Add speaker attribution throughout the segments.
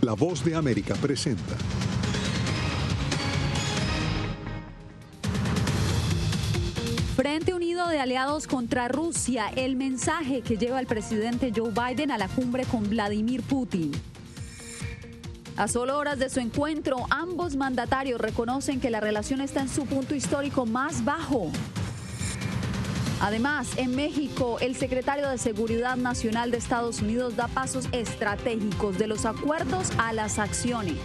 Speaker 1: La Voz de América presenta.
Speaker 2: Frente Unido de Aliados contra Rusia, el mensaje que lleva el presidente Joe Biden a la cumbre con Vladimir Putin. A solo horas de su encuentro, ambos mandatarios reconocen que la relación está en su punto histórico más bajo. Además, en México, el secretario de Seguridad Nacional de Estados Unidos da pasos estratégicos de los acuerdos a las acciones.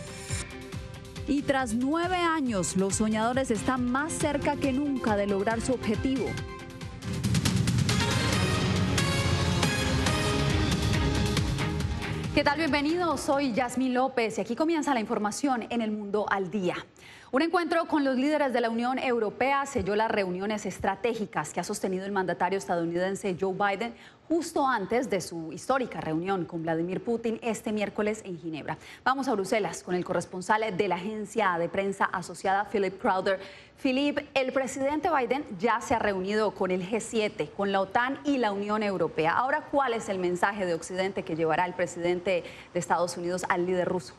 Speaker 2: Y tras 9 años, los soñadores están más cerca que nunca de lograr su objetivo. ¿Qué tal? Bienvenidos, soy Yasmín López y aquí comienza la información en El Mundo al Día. Un encuentro con los líderes de la Unión Europea selló las reuniones estratégicas que ha sostenido el mandatario estadounidense Joe Biden justo antes de su histórica reunión con Vladimir Putin este miércoles en Ginebra. Vamos a Bruselas con el corresponsal de la agencia de prensa asociada, Philip Crowder. Philip, el presidente Biden ya se ha reunido con el G7, con la OTAN y la Unión Europea. Ahora, ¿cuál es el mensaje de Occidente que llevará el presidente de Estados Unidos al líder ruso?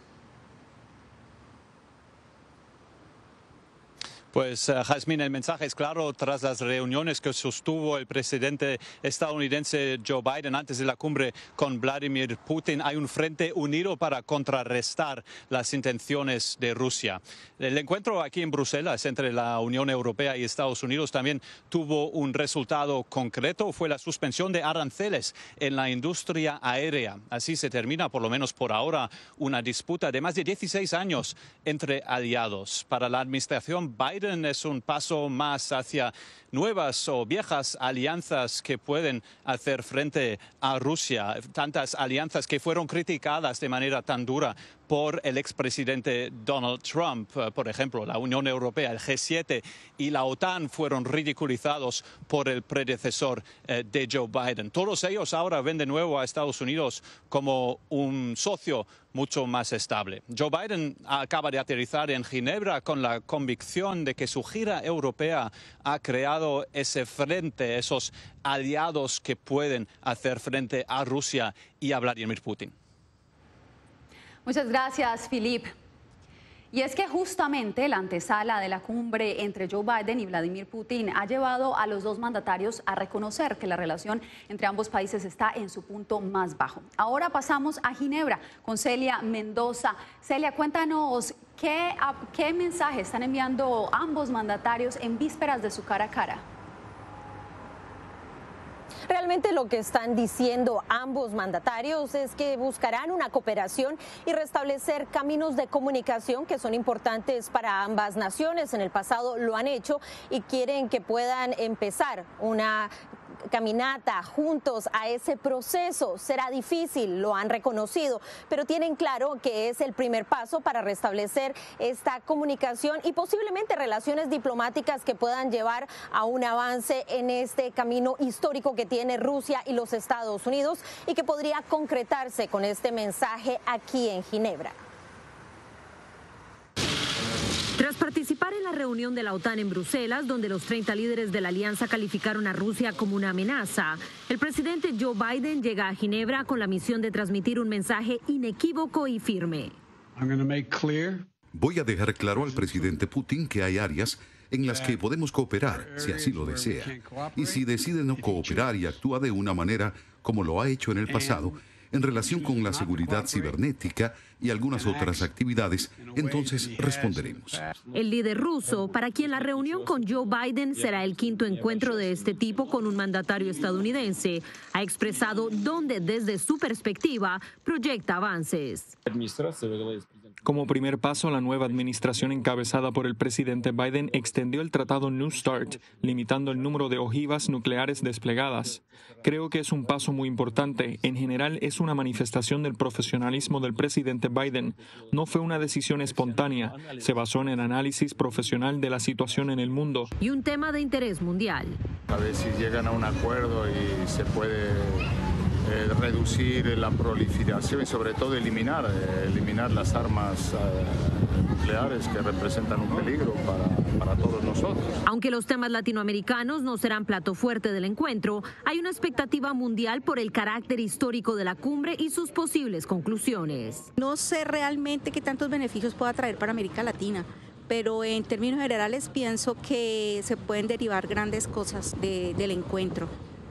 Speaker 3: Pues, Jazmín, el mensaje es claro. Tras las reuniones que sostuvo el presidente estadounidense Joe Biden antes de la cumbre con Vladimir Putin, hay un frente unido para contrarrestar las intenciones de Rusia. El encuentro aquí en Bruselas entre la Unión Europea y Estados Unidos también tuvo un resultado concreto. Fue la suspensión de aranceles en la industria aérea. Así se termina, por lo menos por ahora, una disputa de más de 16 años entre aliados. Para la administración Biden, es un paso más hacia nuevas o viejas alianzas que pueden hacer frente a Rusia. Tantas alianzas que fueron criticadas de manera tan dura por el expresidente Donald Trump. Por ejemplo, la Unión Europea, el G7 y la OTAN fueron ridiculizados por el predecesor de Joe Biden. Todos ellos ahora ven de nuevo a Estados Unidos como un socio mucho más estable. Joe Biden acaba de aterrizar en Ginebra con la convicción de que su gira europea ha creado ese frente, esos aliados que pueden hacer frente a Rusia y a Vladimir Putin.
Speaker 2: Muchas gracias, Philip. Y es que justamente la antesala de la cumbre entre Joe Biden y Vladimir Putin ha llevado a los dos mandatarios a reconocer que la relación entre ambos países está en su punto más bajo. Ahora pasamos a Ginebra con Celia Mendoza. Celia, cuéntanos qué mensaje están enviando ambos mandatarios en vísperas de su cara a cara.
Speaker 4: Realmente lo que están diciendo ambos mandatarios es que buscarán una cooperación y restablecer caminos de comunicación que son importantes para ambas naciones. En el pasado lo han hecho y quieren que puedan empezar una caminata juntos a ese proceso. Será difícil, lo han reconocido, pero tienen claro que es el primer paso para restablecer esta comunicación y posiblemente relaciones diplomáticas que puedan llevar a un avance en este camino histórico que tiene Rusia y los Estados Unidos y que podría concretarse con este mensaje aquí en Ginebra.
Speaker 5: Tras participar en la reunión de la OTAN en Bruselas, donde los 30 líderes de la alianza calificaron a Rusia como una amenaza, el presidente Joe Biden llega a Ginebra con la misión de transmitir un mensaje inequívoco y firme.
Speaker 6: Voy a dejar claro al presidente Putin que hay áreas en las que podemos cooperar, si así lo desea. Y si decide no cooperar y actúa de una manera como lo ha hecho en el pasado, en relación con la seguridad cibernética y algunas otras actividades, entonces responderemos.
Speaker 5: El líder ruso, para quien la reunión con Joe Biden será el quinto encuentro de este tipo con un mandatario estadounidense, ha expresado dónde desde su perspectiva proyecta avances.
Speaker 7: Como primer paso, la nueva administración encabezada por el presidente Biden extendió el tratado New START, limitando el número de ojivas nucleares desplegadas. Creo que es un paso muy importante. En general, es una manifestación del profesionalismo del presidente Biden. No fue una decisión espontánea. Se basó en el análisis profesional de la situación en el mundo.
Speaker 5: Y un tema de interés mundial.
Speaker 8: A ver si llegan a un acuerdo y se puede reducir la proliferación y sobre todo eliminar las armas nucleares que representan un peligro para todos nosotros.
Speaker 5: Aunque los temas latinoamericanos no serán plato fuerte del encuentro, hay una expectativa mundial por el carácter histórico de la cumbre y sus posibles conclusiones.
Speaker 9: No sé realmente qué tantos beneficios pueda traer para América Latina, pero en términos generales pienso que se pueden derivar grandes cosas del encuentro.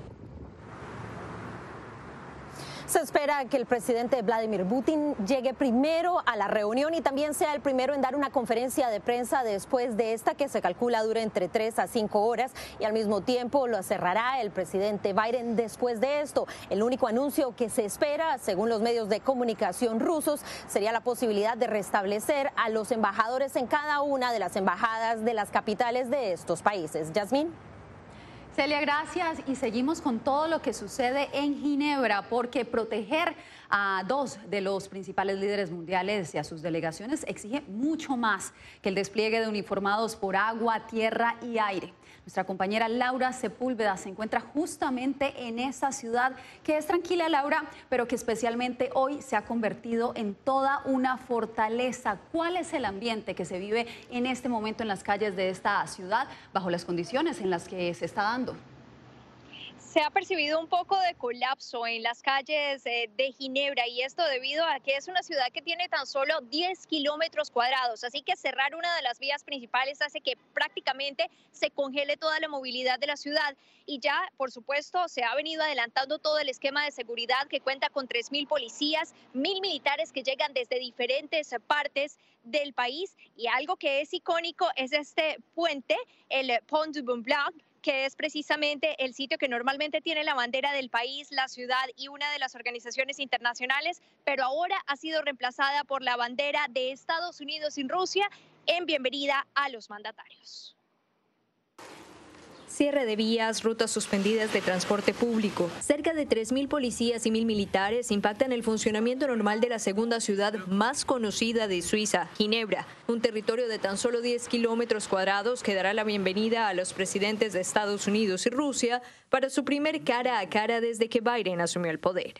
Speaker 4: Se espera que el presidente Vladimir Putin llegue primero a la reunión y también sea el primero en dar una conferencia de prensa después de esta, que se calcula dure entre 3 a 5 horas, y al mismo tiempo lo cerrará el presidente Biden después de esto. El único anuncio que se espera, según los medios de comunicación rusos, sería la posibilidad de restablecer a los embajadores en cada una de las embajadas de las capitales de estos países. Yasmín.
Speaker 2: Celia, gracias. Y seguimos con todo lo que sucede en Ginebra, porque proteger a 2 de los principales líderes mundiales y a sus delegaciones exige mucho más que el despliegue de uniformados por agua, tierra y aire. Nuestra compañera Laura Sepúlveda se encuentra justamente en esa ciudad que es tranquila, Laura, pero que especialmente hoy se ha convertido en toda una fortaleza. ¿Cuál es el ambiente que se vive en este momento en las calles de esta ciudad bajo las condiciones en las que se está dando?
Speaker 10: Se ha percibido un poco de colapso en las calles de Ginebra, y esto debido a que es una ciudad que tiene tan solo 10 kilómetros cuadrados, así que cerrar una de las vías principales hace que prácticamente se congele toda la movilidad de la ciudad. Y ya, por supuesto, se ha venido adelantando todo el esquema de seguridad, que cuenta con 3.000 policías, 1.000 militares que llegan desde diferentes partes del país, y algo que es icónico es este puente, el Pont du Mont-Blanc, que es precisamente el sitio que normalmente tiene la bandera del país, la ciudad y una de las organizaciones internacionales, pero ahora ha sido reemplazada por la bandera de Estados Unidos y Rusia en bienvenida a los mandatarios.
Speaker 11: Cierre de vías, rutas suspendidas de transporte público. Cerca de 3.000 policías y 1.000 militares impactan el funcionamiento normal de la segunda ciudad más conocida de Suiza, Ginebra. Un territorio de tan solo 10 kilómetros cuadrados que dará la bienvenida a los presidentes de Estados Unidos y Rusia para su primer cara a cara desde que Biden asumió el poder.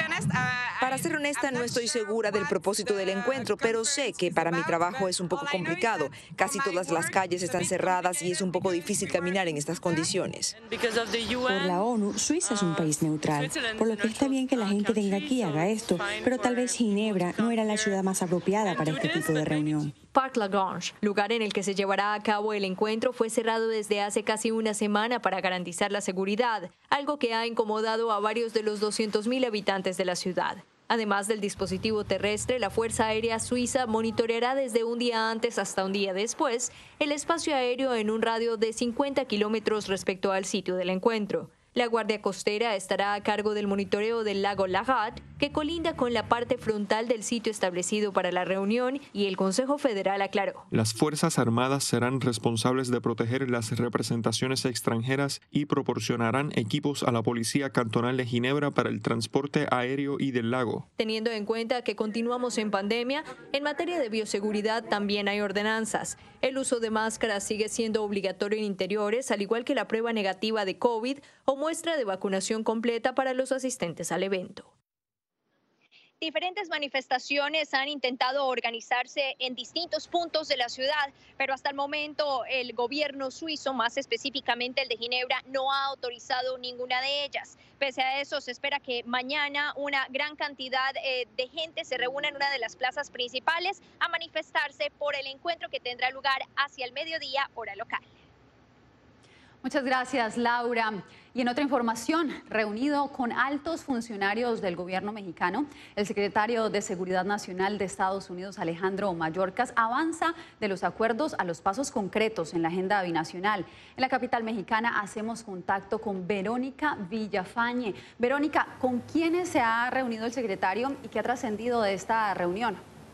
Speaker 12: Para ser honesta, no estoy segura del propósito del encuentro, pero sé que para mi trabajo es un poco complicado. Casi todas las calles están cerradas y es un poco difícil caminar en estas condiciones.
Speaker 13: Por la ONU, Suiza es un país neutral, por lo que está bien que la gente venga aquí y haga esto, pero tal vez Ginebra no era la ciudad más apropiada para este tipo de reunión.
Speaker 11: Parc Lagrange, lugar en el que se llevará a cabo el encuentro, fue cerrado desde hace casi una semana para garantizar la seguridad, algo que ha incomodado a varios de los 200.000 habitantes de la ciudad. Además del dispositivo terrestre, la Fuerza Aérea Suiza monitoreará desde un día antes hasta un día después el espacio aéreo en un radio de 50 kilómetros respecto al sitio del encuentro. La Guardia Costera estará a cargo del monitoreo del lago Lagat, que colinda con la parte frontal del sitio establecido para la reunión, y el Consejo Federal aclaró:
Speaker 7: las Fuerzas Armadas serán responsables de proteger las representaciones extranjeras y proporcionarán equipos a la Policía Cantonal de Ginebra para el transporte aéreo y del lago.
Speaker 11: Teniendo en cuenta que continuamos en pandemia, en materia de bioseguridad también hay ordenanzas. El uso de máscaras sigue siendo obligatorio en interiores, al igual que la prueba negativa de COVID o muestra de vacunación completa para los asistentes al evento.
Speaker 10: Diferentes manifestaciones han intentado organizarse en distintos puntos de la ciudad, pero hasta el momento el gobierno suizo, más específicamente el de Ginebra, no ha autorizado ninguna de ellas. Pese a eso, se espera que mañana una gran cantidad de gente se reúna en una de las plazas principales a manifestarse por el encuentro que tendrá lugar hacia el mediodía, hora local.
Speaker 2: Muchas gracias, Laura. Y en otra información, reunido con altos funcionarios del gobierno mexicano, el secretario de Seguridad Nacional de Estados Unidos, Alejandro Mayorkas, avanza de los acuerdos a los pasos concretos en la agenda binacional. En la capital mexicana hacemos contacto con Verónica Villafañe. Verónica, ¿con quiénes se ha reunido el secretario y qué ha trascendido de esta reunión?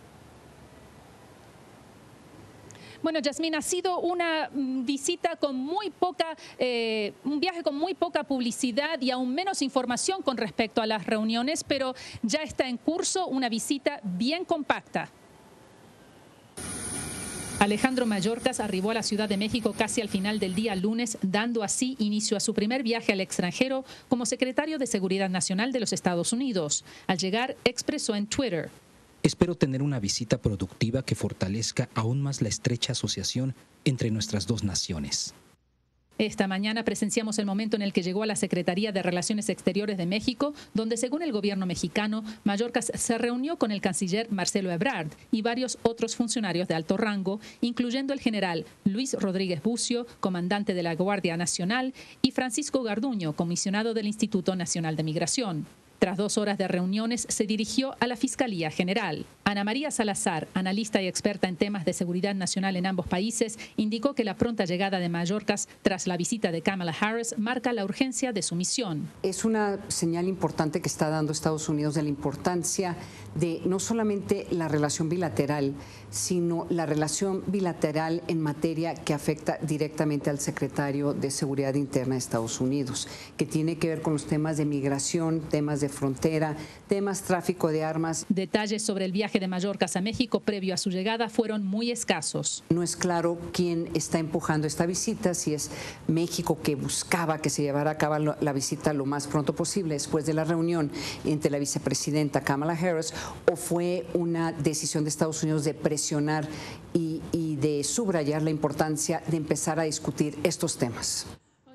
Speaker 14: Bueno, Yasmín, ha sido una visita con muy poca, un viaje con muy poca publicidad y aún menos información con respecto a las reuniones, pero ya está en curso una visita bien compacta. Alejandro Mayorkas arribó a la Ciudad de México casi al final del día lunes, dando así inicio a su primer viaje al extranjero como secretario de Seguridad Nacional de los Estados Unidos. Al llegar, expresó en Twitter:
Speaker 15: espero tener una visita productiva que fortalezca aún más la estrecha asociación entre nuestras dos naciones.
Speaker 14: Esta mañana presenciamos el momento en el que llegó a la Secretaría de Relaciones Exteriores de México, donde, según el gobierno mexicano, Mayorkas se reunió con el canciller Marcelo Ebrard y varios otros funcionarios de alto rango, incluyendo el general Luis Rodríguez Bucio, comandante de la Guardia Nacional, y Francisco Garduño, comisionado del Instituto Nacional de Migración. Tras 2 horas de reuniones, se dirigió a la Fiscalía General. Ana María Salazar, analista y experta en temas de seguridad nacional en ambos países, indicó que la pronta llegada de Mayorkas tras la visita de Kamala Harris marca la urgencia de su misión.
Speaker 16: Es una señal importante que está dando Estados Unidos de la importancia de no solamente la relación bilateral, sino la relación bilateral en materia que afecta directamente al secretario de Seguridad Interna de Estados Unidos, que tiene que ver con los temas de migración, temas de frontera, temas tráfico de armas.
Speaker 14: Detalles sobre el viaje de Mayorkas a México previo a su llegada fueron muy escasos.
Speaker 16: No es claro quién está empujando esta visita, si es México, que buscaba que se llevara a cabo la visita lo más pronto posible después de la reunión entre la vicepresidenta Kamala Harris, o fue una decisión de Estados Unidos de presionar y de subrayar la importancia de empezar a discutir estos temas.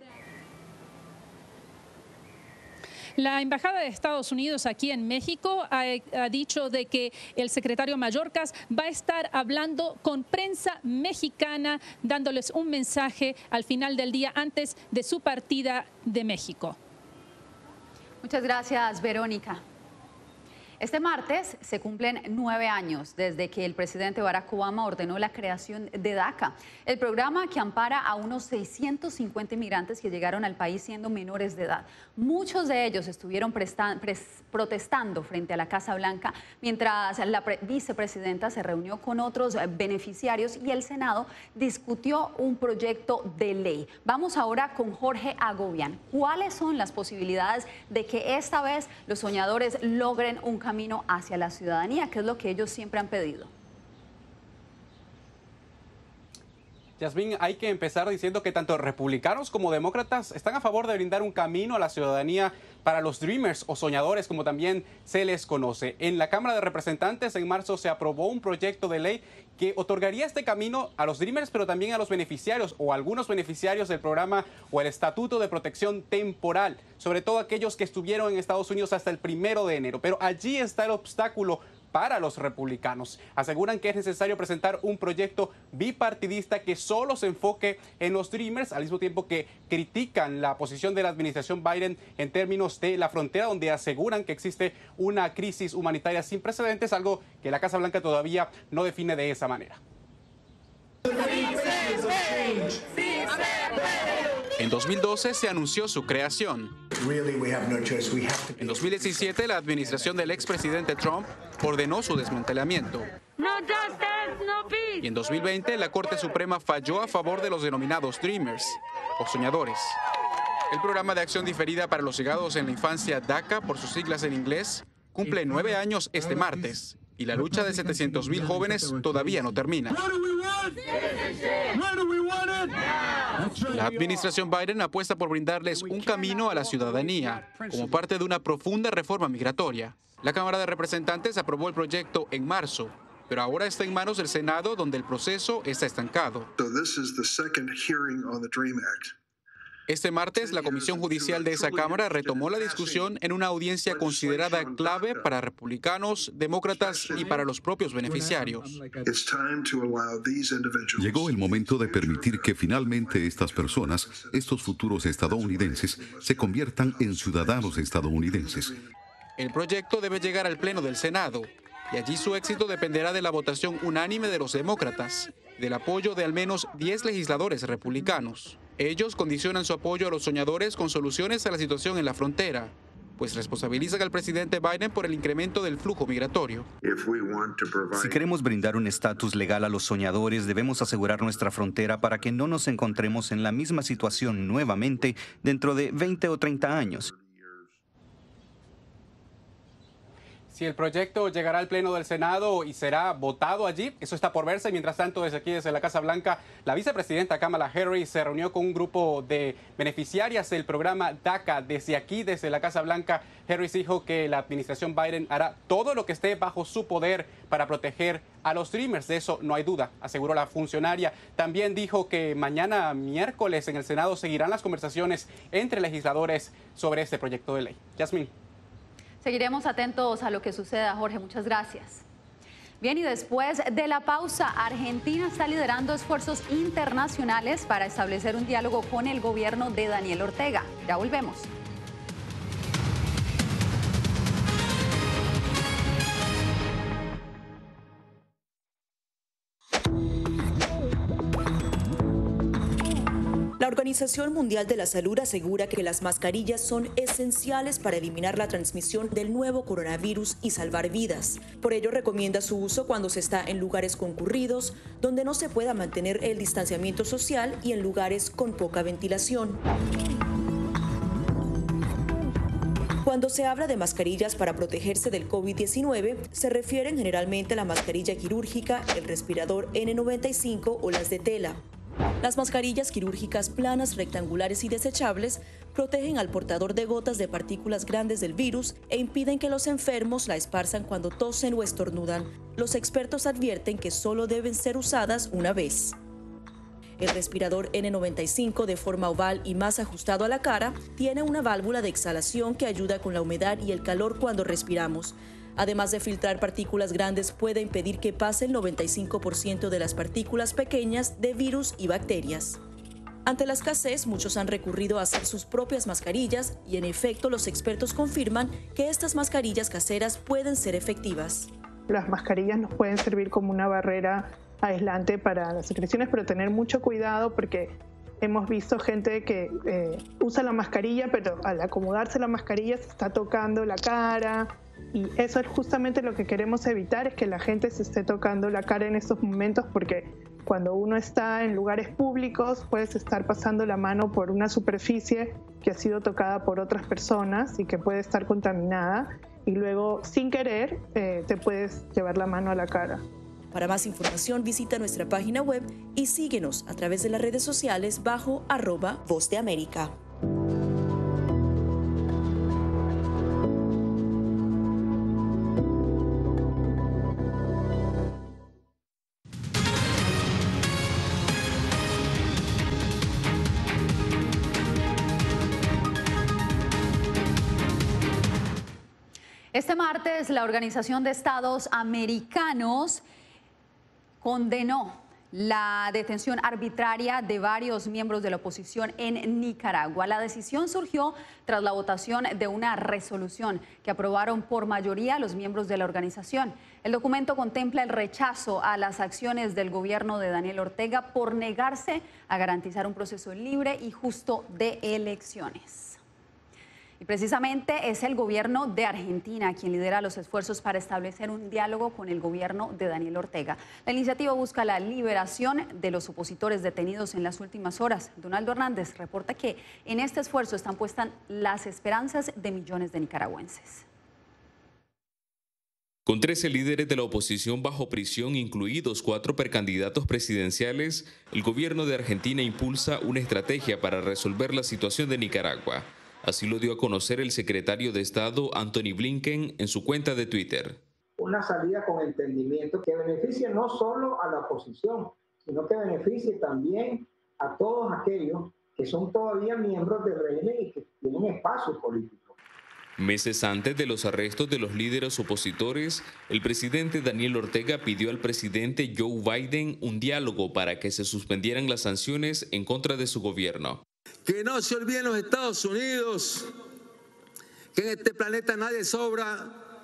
Speaker 14: La Embajada de Estados Unidos aquí en México ha dicho de que el secretario Mayorkas va a estar hablando con prensa mexicana, dándoles un mensaje al final del día antes de su partida de México.
Speaker 2: Muchas gracias, Verónica. Este martes se cumplen 9 años desde que el presidente Barack Obama ordenó la creación de DACA, el programa que ampara a unos 650 inmigrantes que llegaron al país siendo menores de edad. Muchos de ellos estuvieron protestando frente a la Casa Blanca mientras la vicepresidenta se reunió con otros beneficiarios y el Senado discutió un proyecto de ley. Vamos ahora con Jorge Agobián. ¿Cuáles son las posibilidades de que esta vez los soñadores logren un camino hacia la ciudadanía, que es lo que ellos siempre han pedido?
Speaker 17: Yasmín, hay que empezar diciendo que tanto republicanos como demócratas están a favor de brindar un camino a la ciudadanía para los Dreamers o soñadores, como también se les conoce. En la Cámara de Representantes en marzo se aprobó un proyecto de ley que otorgaría este camino a los Dreamers, pero también a los beneficiarios o algunos beneficiarios del programa o el Estatuto de Protección Temporal, sobre todo aquellos que estuvieron en Estados Unidos hasta el 1 de enero. Pero allí está el obstáculo para los republicanos. Aseguran que es necesario presentar un proyecto bipartidista que solo se enfoque en los Dreamers, al mismo tiempo que critican la posición de la administración Biden en términos de la frontera, donde aseguran que existe una crisis humanitaria sin precedentes, algo que la Casa Blanca todavía no define de esa manera. En 2012 se anunció su creación. En 2017, la administración del expresidente Trump ordenó su desmantelamiento. Y en 2020, la Corte Suprema falló a favor de los denominados Dreamers, o soñadores. El programa de acción diferida para los llegados en la infancia, DACA, por sus siglas en inglés, cumple 9 años este martes. Y la lucha de 700,000 jóvenes todavía no termina. La administración Biden apuesta por brindarles un camino a la ciudadanía, como parte de una profunda reforma migratoria. La Cámara de Representantes aprobó el proyecto en marzo, pero ahora está en manos del Senado, donde el proceso está estancado. Este martes, la Comisión Judicial de esa Cámara retomó la discusión en una audiencia considerada clave para republicanos, demócratas y para los propios beneficiarios.
Speaker 6: Llegó el momento de permitir que finalmente estas personas, estos futuros estadounidenses, se conviertan en ciudadanos estadounidenses.
Speaker 17: El proyecto debe llegar al Pleno del Senado, y allí su éxito dependerá de la votación unánime de los demócratas, del apoyo de al menos 10 legisladores republicanos. Ellos condicionan su apoyo a los soñadores con soluciones a la situación en la frontera, pues responsabilizan al presidente Biden por el incremento del flujo migratorio.
Speaker 18: Si queremos brindar un estatus legal a los soñadores, debemos asegurar nuestra frontera para que no nos encontremos en la misma situación nuevamente dentro de 20 o 30 años.
Speaker 17: Si el proyecto llegará al Pleno del Senado y será votado allí, eso está por verse. Mientras tanto, desde la Casa Blanca, la vicepresidenta Kamala Harris se reunió con un grupo de beneficiarias del programa DACA. Desde la Casa Blanca, Harris dijo que la administración Biden hará todo lo que esté bajo su poder para proteger a los Dreamers. De eso no hay duda, aseguró la funcionaria. También dijo que mañana miércoles en el Senado seguirán las conversaciones entre legisladores sobre este proyecto de ley. Yasmín.
Speaker 2: Seguiremos atentos a lo que suceda, Jorge. Muchas gracias. Bien, y después de la pausa, Argentina está liderando esfuerzos internacionales para establecer un diálogo con el gobierno de Daniel Ortega. Ya volvemos.
Speaker 19: La Organización Mundial de la Salud asegura que las mascarillas son esenciales para eliminar la transmisión del nuevo coronavirus y salvar vidas. Por ello, recomienda su uso cuando se está en lugares concurridos, donde no se pueda mantener el distanciamiento social y en lugares con poca ventilación. Cuando se habla de mascarillas para protegerse del COVID-19, se refieren generalmente a la mascarilla quirúrgica, el respirador N95 o las de tela. Las mascarillas quirúrgicas planas, rectangulares y desechables protegen al portador de gotas de partículas grandes del virus e impiden que los enfermos la esparzan cuando tosen o estornudan. Los expertos advierten que solo deben ser usadas una vez. El respirador N95, de forma oval y más ajustado a la cara, tiene una válvula de exhalación que ayuda con la humedad y el calor cuando respiramos. Además de filtrar partículas grandes, puede impedir que pase el 95% de las partículas pequeñas de virus y bacterias. Ante la escasez, muchos han recurrido a hacer sus propias mascarillas y, en efecto, los expertos confirman que estas mascarillas caseras pueden ser efectivas.
Speaker 20: Las mascarillas nos pueden servir como una barrera aislante para las secreciones, pero tener mucho cuidado porque hemos visto gente que usa la mascarilla, pero al acomodarse la mascarilla se está tocando la cara. Y eso es justamente lo que queremos evitar, es que la gente se esté tocando la cara en estos momentos, porque cuando uno está en lugares públicos puedes estar pasando la mano por una superficie que ha sido tocada por otras personas y que puede estar contaminada y luego sin querer te puedes llevar la mano a la cara.
Speaker 19: Para más información visita nuestra página web y síguenos a través de las redes sociales bajo @Voz de América.
Speaker 2: Este martes, la Organización de Estados Americanos condenó la detención arbitraria de varios miembros de la oposición en Nicaragua. La decisión surgió tras la votación de una resolución que aprobaron por mayoría los miembros de la organización. El documento contempla el rechazo a las acciones del gobierno de Daniel Ortega por negarse a garantizar un proceso libre y justo de elecciones. Y precisamente es el gobierno de Argentina quien lidera los esfuerzos para establecer un diálogo con el gobierno de Daniel Ortega. La iniciativa busca la liberación de los opositores detenidos en las últimas horas. Donaldo Hernández reporta que en este esfuerzo están puestas las esperanzas de millones de nicaragüenses.
Speaker 21: Con 13 líderes de la oposición bajo prisión, incluidos 4 precandidatos presidenciales, el gobierno de Argentina impulsa una estrategia para resolver la situación de Nicaragua. Así lo dio a conocer el secretario de Estado, Antony Blinken, en su cuenta de Twitter.
Speaker 22: Una salida con entendimiento que beneficie no solo a la oposición, sino que beneficie también a todos aquellos que son todavía miembros del régimen y que tienen espacio político.
Speaker 21: Meses antes de los arrestos de los líderes opositores, el presidente Daniel Ortega pidió al presidente Joe Biden un diálogo para que se suspendieran las sanciones en contra de su gobierno.
Speaker 23: Que no se olviden los Estados Unidos, que en este planeta nadie sobra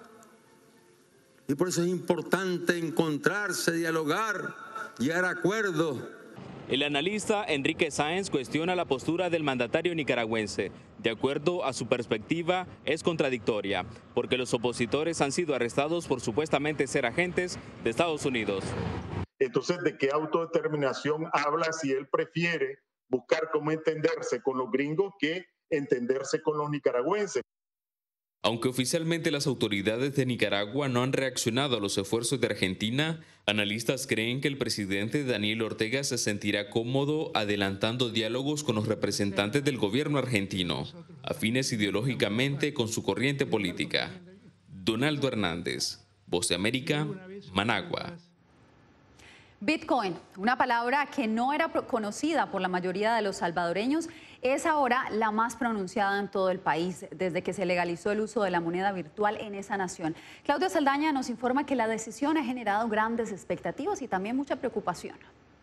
Speaker 23: y por eso es importante encontrarse, dialogar, llegar a acuerdos.
Speaker 21: El analista Enrique Sáenz cuestiona la postura del mandatario nicaragüense. De acuerdo a su perspectiva, es contradictoria, porque los opositores han sido arrestados por supuestamente ser agentes de Estados Unidos.
Speaker 24: Entonces, ¿de qué autodeterminación habla si él prefiere buscar cómo entenderse con los gringos que entenderse con los nicaragüenses?
Speaker 21: Aunque oficialmente las autoridades de Nicaragua no han reaccionado a los esfuerzos de Argentina, analistas creen que el presidente Daniel Ortega se sentirá cómodo adelantando diálogos con los representantes del gobierno argentino, afines ideológicamente con su corriente política. Donaldo Hernández, Voz de América, Managua.
Speaker 2: Bitcoin, una palabra que no era conocida por la mayoría de los salvadoreños, es ahora la más pronunciada en todo el país desde que se legalizó el uso de la moneda virtual en esa nación. Claudia Saldaña nos informa que la decisión ha generado grandes expectativas y también mucha preocupación.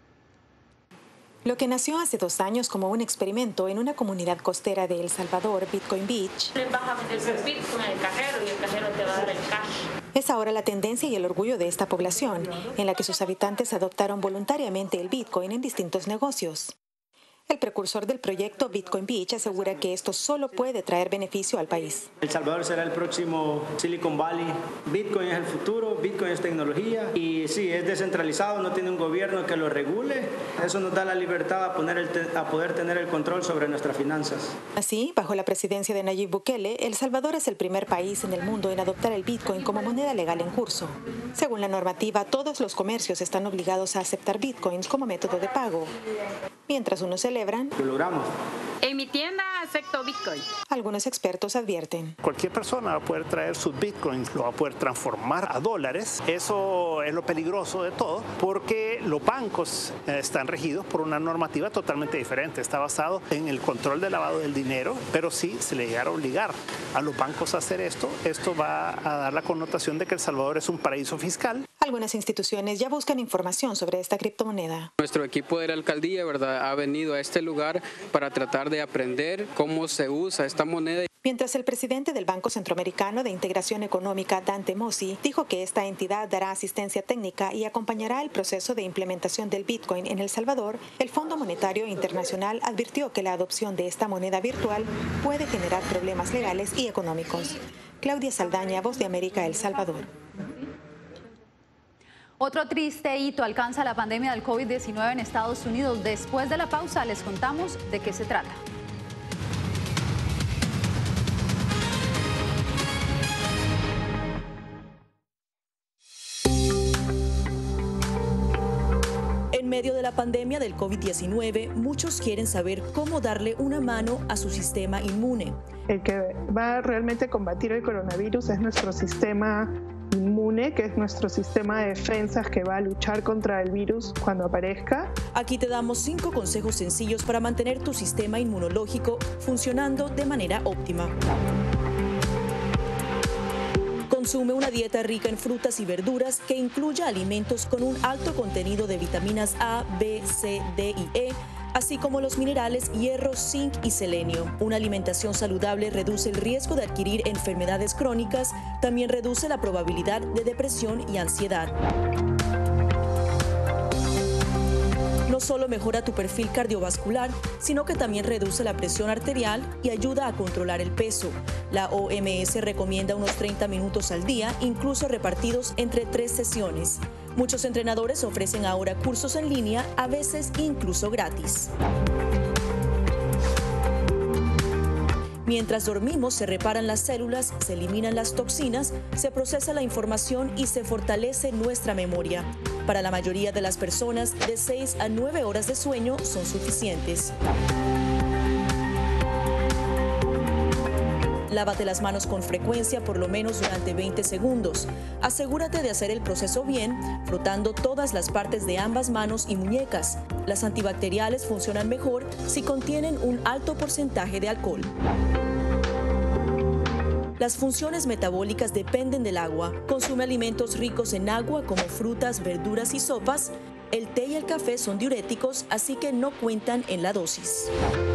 Speaker 1: Lo que nació hace 2 años como un experimento en una comunidad costera de El Salvador, Bitcoin Beach,
Speaker 3: le vas a meter su Bitcoin al cajero y el cajero te va a dar el cash.
Speaker 1: Es ahora la tendencia y el orgullo de esta población, en la que sus habitantes adoptaron voluntariamente el Bitcoin en distintos negocios. El precursor del proyecto Bitcoin Beach asegura que esto solo puede traer beneficio al país.
Speaker 5: El Salvador será el próximo Silicon Valley. Bitcoin es el futuro, Bitcoin es tecnología y sí, es descentralizado, no tiene un gobierno que lo regule. Eso nos da la libertad a poder tener el control sobre nuestras finanzas.
Speaker 1: Así, bajo la presidencia de Nayib Bukele, El Salvador es el primer país en el mundo en adoptar el Bitcoin como moneda legal en curso. Según la normativa, todos los comercios están obligados a aceptar Bitcoins como método de pago. Mientras unos celebran,
Speaker 5: lo logramos.
Speaker 3: En mi tienda acepto Bitcoin.
Speaker 1: Algunos expertos advierten.
Speaker 8: Cualquier persona va a poder traer sus Bitcoins, lo va a poder transformar a dólares. Eso es lo peligroso de todo, porque los bancos están regidos por una normativa totalmente diferente. Está basado en el control del lavado del dinero, pero si se le llegara a obligar a los bancos a hacer esto va a dar la connotación de que El Salvador es un paraíso fiscal.
Speaker 1: Algunas instituciones ya buscan información sobre esta criptomoneda.
Speaker 25: Nuestro equipo de la alcaldía, ¿verdad?, ha venido a este lugar para tratar de aprender cómo se usa esta moneda.
Speaker 1: Mientras el presidente del Banco Centroamericano de Integración Económica, Dante Mossi, dijo que esta entidad dará asistencia técnica y acompañará el proceso de implementación del Bitcoin en El Salvador, el Fondo Monetario Internacional advirtió que la adopción de esta moneda virtual puede generar problemas legales y económicos. Claudia Saldaña, Voz de América, El Salvador.
Speaker 2: Otro triste hito alcanza la pandemia del COVID-19 en Estados Unidos. Después de la pausa les contamos de qué se trata.
Speaker 19: En medio de la pandemia del COVID-19, muchos quieren saber cómo darle una mano a su sistema inmune.
Speaker 20: El que va realmente a combatir el coronavirus es nuestro sistema inmune, que es nuestro sistema de defensas que va a luchar contra el virus cuando aparezca.
Speaker 19: Aquí te damos 5 consejos sencillos para mantener tu sistema inmunológico funcionando de manera óptima. Consume una dieta rica en frutas y verduras que incluya alimentos con un alto contenido de vitaminas A, B, C, D y E, así como los minerales hierro, zinc y selenio. Una alimentación saludable reduce el riesgo de adquirir enfermedades crónicas, también reduce la probabilidad de depresión y ansiedad. No solo mejora tu perfil cardiovascular, sino que también reduce la presión arterial y ayuda a controlar el peso. La OMS recomienda unos 30 minutos al día, incluso repartidos entre 3 sesiones. Muchos entrenadores ofrecen ahora cursos en línea, a veces incluso gratis. Mientras dormimos, se reparan las células, se eliminan las toxinas, se procesa la información y se fortalece nuestra memoria. Para la mayoría de las personas, de 6 a 9 horas de sueño son suficientes. Lávate las manos con frecuencia, por lo menos durante 20 segundos. Asegúrate de hacer el proceso bien, frotando todas las partes de ambas manos y muñecas. Las antibacteriales funcionan mejor si contienen un alto porcentaje de alcohol. Las funciones metabólicas dependen del agua. Consume alimentos ricos en agua como frutas, verduras y sopas. El té y el café son diuréticos, así que no cuentan en la dosis.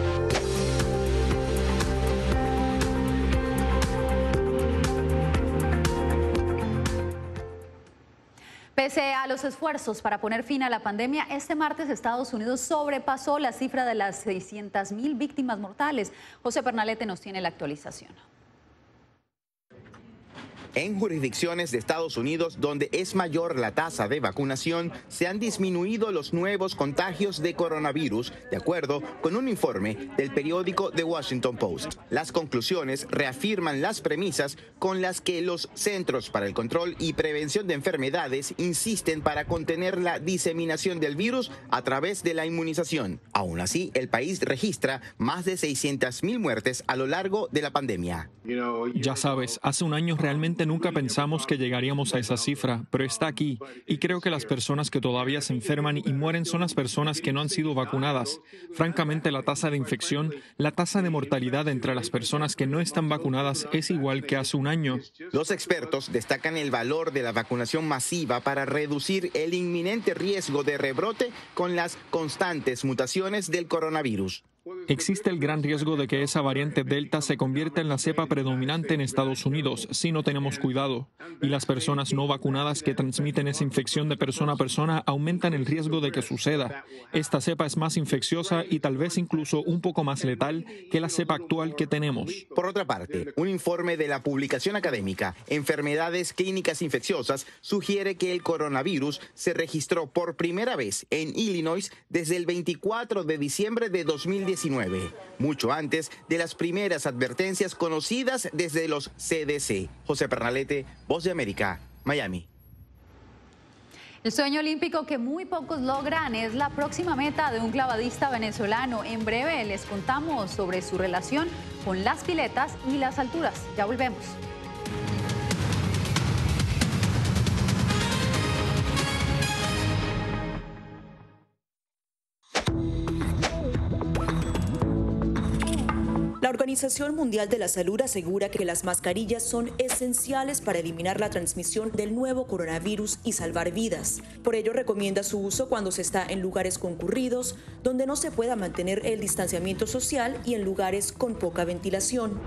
Speaker 2: Pese a los esfuerzos para poner fin a la pandemia, este martes Estados Unidos sobrepasó la cifra de las 600,000 víctimas mortales. José Pernalete nos tiene la actualización.
Speaker 4: En jurisdicciones de Estados Unidos donde es mayor la tasa de vacunación, se han disminuido los nuevos contagios de coronavirus, de acuerdo con un informe del periódico The Washington Post. Las conclusiones reafirman las premisas con las que los Centros para el Control y Prevención de Enfermedades insisten para contener la diseminación del virus a través de la inmunización. Aún así, el país registra más de 600,000 muertes a lo largo de la pandemia.
Speaker 7: Ya sabes, hace un año realmente nunca pensamos que llegaríamos a esa cifra, pero está aquí. Y creo que las personas que todavía se enferman y mueren son las personas que no han sido vacunadas. Francamente, la tasa de infección, la tasa de mortalidad entre las personas que no están vacunadas es igual que hace un año.
Speaker 4: Los expertos destacan el valor de la vacunación masiva para reducir el inminente riesgo de rebrote con las constantes mutaciones del coronavirus.
Speaker 7: Existe el gran riesgo de que esa variante Delta se convierta en la cepa predominante en Estados Unidos si no tenemos cuidado. Y las personas no vacunadas que transmiten esa infección de persona a persona aumentan el riesgo de que suceda. Esta cepa es más infecciosa y tal vez incluso un poco más letal que la cepa actual que tenemos.
Speaker 4: Por otra parte, un informe de la publicación académica Enfermedades Clínicas Infecciosas sugiere que el coronavirus se registró por primera vez en Illinois desde el 24 de diciembre de 2019. Mucho antes de las primeras advertencias conocidas desde los CDC. José Pernalete, Voz de América, Miami.
Speaker 2: El sueño olímpico que muy pocos logran es la próxima meta de un clavadista venezolano. En breve les contamos sobre su relación con las piletas y las alturas. Ya volvemos.
Speaker 19: La Organización Mundial de la Salud asegura que las mascarillas son esenciales para eliminar la transmisión del nuevo coronavirus y salvar vidas. Por ello, recomienda su uso cuando se está en lugares concurridos, donde no se pueda mantener el distanciamiento social y en lugares con poca ventilación.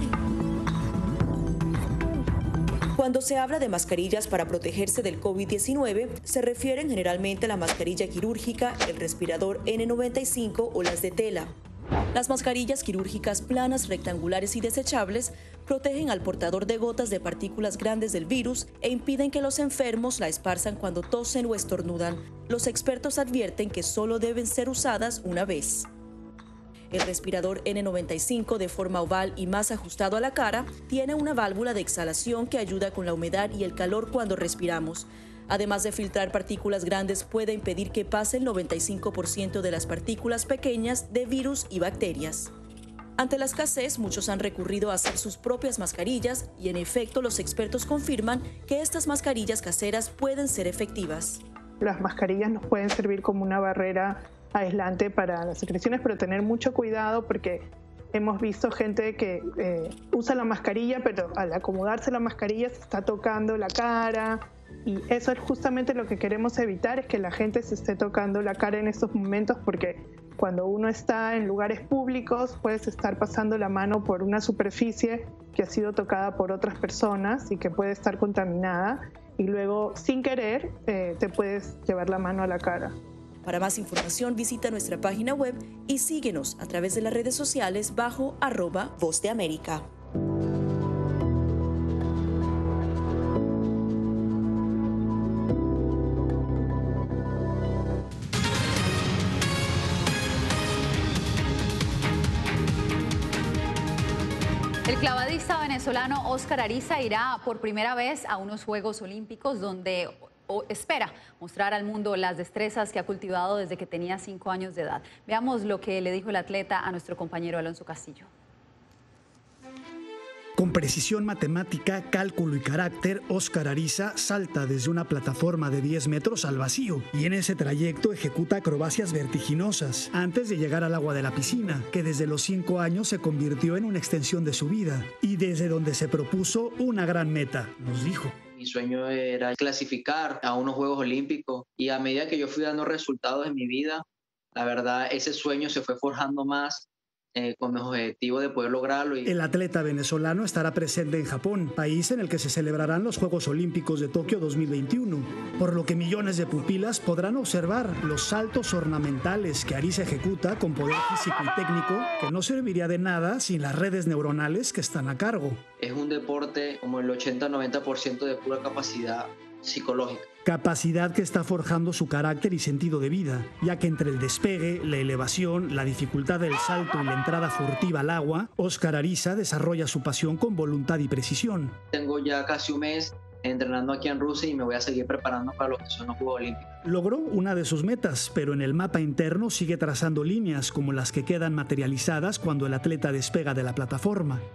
Speaker 19: Cuando se habla de mascarillas para protegerse del COVID-19, se refieren generalmente a la mascarilla quirúrgica, el respirador N95 o las de tela. Las mascarillas quirúrgicas planas, rectangulares y desechables protegen al portador de gotas de partículas grandes del virus e impiden que los enfermos la esparzan cuando tosen o estornudan. Los expertos advierten que solo deben ser usadas una vez. El respirador N95, de forma oval y más ajustado a la cara, tiene una válvula de exhalación que ayuda con la humedad y el calor cuando respiramos. Además de filtrar partículas grandes, puede impedir que pase el 95% de las partículas pequeñas de virus y bacterias. Ante la escasez, muchos han recurrido a hacer sus propias mascarillas y en efecto los expertos confirman que estas mascarillas caseras pueden ser efectivas.
Speaker 20: Las mascarillas nos pueden servir como una barrera aislante para las secreciones, pero tener mucho cuidado porque hemos visto gente que usa la mascarilla, pero al acomodarse la mascarilla se está tocando la cara. Y eso es justamente lo que queremos evitar, es que la gente se esté tocando la cara en estos momentos, porque cuando uno está en lugares públicos puedes estar pasando la mano por una superficie que ha sido tocada por otras personas y que puede estar contaminada y luego sin querer te puedes llevar la mano a la cara.
Speaker 19: Para más información visita nuestra página web y síguenos a través de las redes sociales bajo @Voz de América.
Speaker 2: El clavadista venezolano Óscar Ariza irá por primera vez a unos Juegos Olímpicos donde espera mostrar al mundo las destrezas que ha cultivado desde que tenía 5 años de edad. Veamos lo que le dijo el atleta a nuestro compañero Alonso Castillo.
Speaker 9: Con precisión matemática, cálculo y carácter, Óscar Ariza salta desde una plataforma de 10 metros al vacío y en ese trayecto ejecuta acrobacias vertiginosas antes de llegar al agua de la piscina, que desde los 5 años se convirtió en una extensión de su vida y desde donde se propuso una gran meta, nos dijo.
Speaker 12: Mi sueño era clasificar a unos Juegos Olímpicos y a medida que yo fui dando resultados en mi vida, la verdad ese sueño se fue forjando más con mi objetivo de poder lograrlo.
Speaker 9: El atleta venezolano estará presente en Japón, país en el que se celebrarán los Juegos Olímpicos de Tokio 2021, por lo que millones de pupilas podrán observar los saltos ornamentales que Arisa ejecuta con poder físico y técnico que no serviría de nada sin las redes neuronales que están a cargo.
Speaker 12: Es un deporte como el 80-90% de pura capacidad psicológica.
Speaker 9: Capacidad que está forjando su carácter y sentido de vida, ya que entre el despegue, la elevación, la dificultad del salto y la entrada furtiva al agua, Óscar Arisa desarrolla su pasión con voluntad y precisión.
Speaker 12: Tengo ya casi un mes entrenando aquí en Rusia y me voy a seguir preparando para lo que son los Juegos Olímpicos.
Speaker 9: Logró una de sus metas, pero en el mapa interno sigue trazando líneas como las que quedan materializadas cuando el atleta despega de la plataforma.